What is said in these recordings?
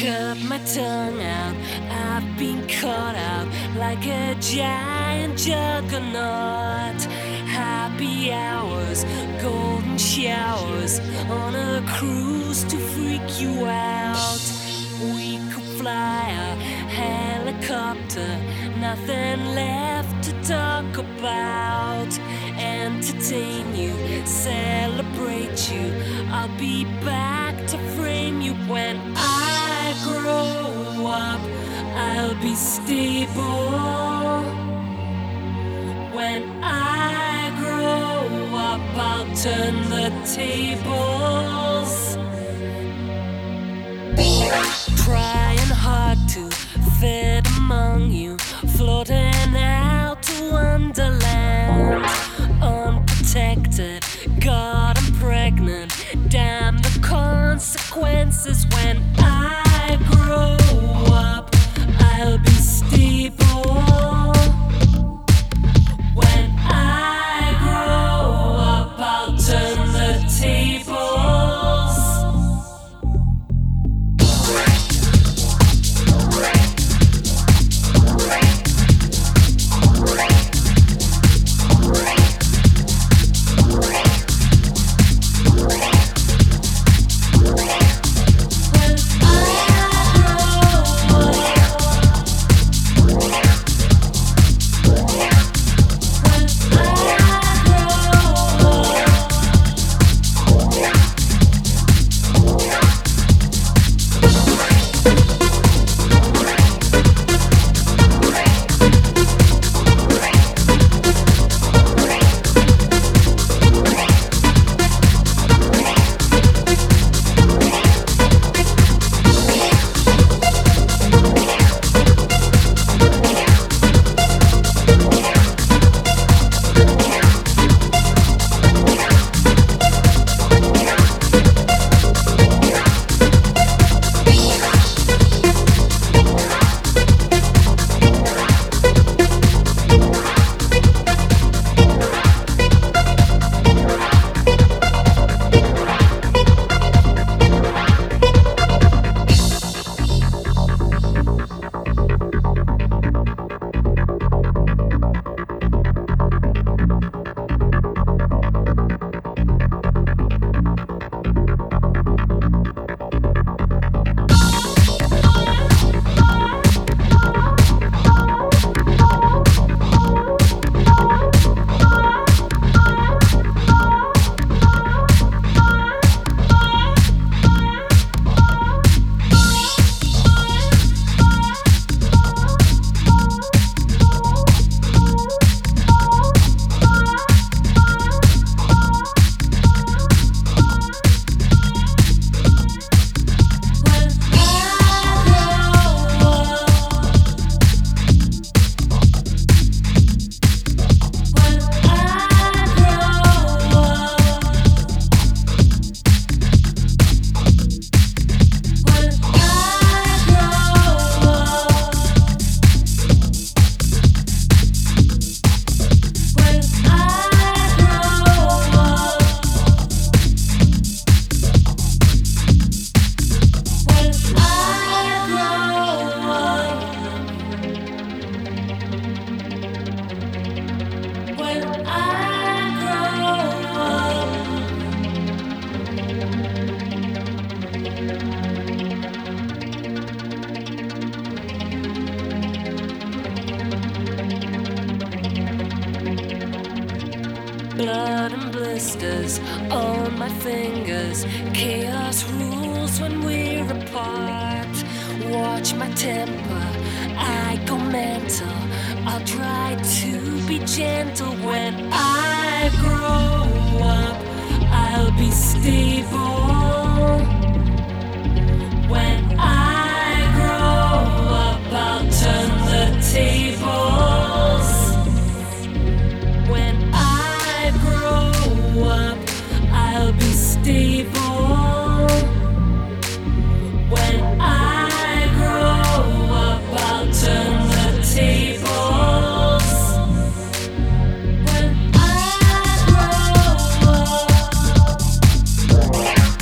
cut my tongue out. I've been caught out like a giant juggernaut. Happy hours, golden showers on a cruise to freak you out. We could fly a helicopter, nothing left to talk about. Entertain you, celebrate you. I'll be back to frame you when I grow up. I'll be stable. When I grow up, I'll turn the tables. Trying hard to fit among you, floating out to Wonderland. Unprotected, God, I'm pregnant. Damn the consequences when I grow up. I'll be stable. When I grow up, I'll turn the tables. Blood and blisters on my fingers. Chaos rules when we're apart. Watch my temper, I go mental. I'll try to be gentle. When I grow up, I'll be stable. When I grow up, I'll turn the tables. When I grow up, I'll be stable. When I grow up, I'll turn the tables. When I grow up.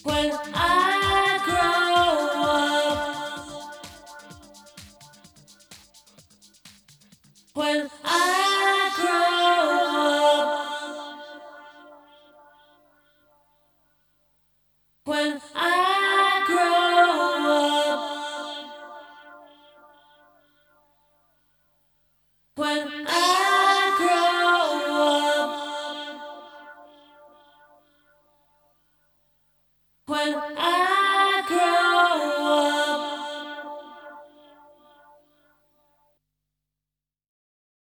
When I grow up, when I grow up, when I grow up, when I grow up, when I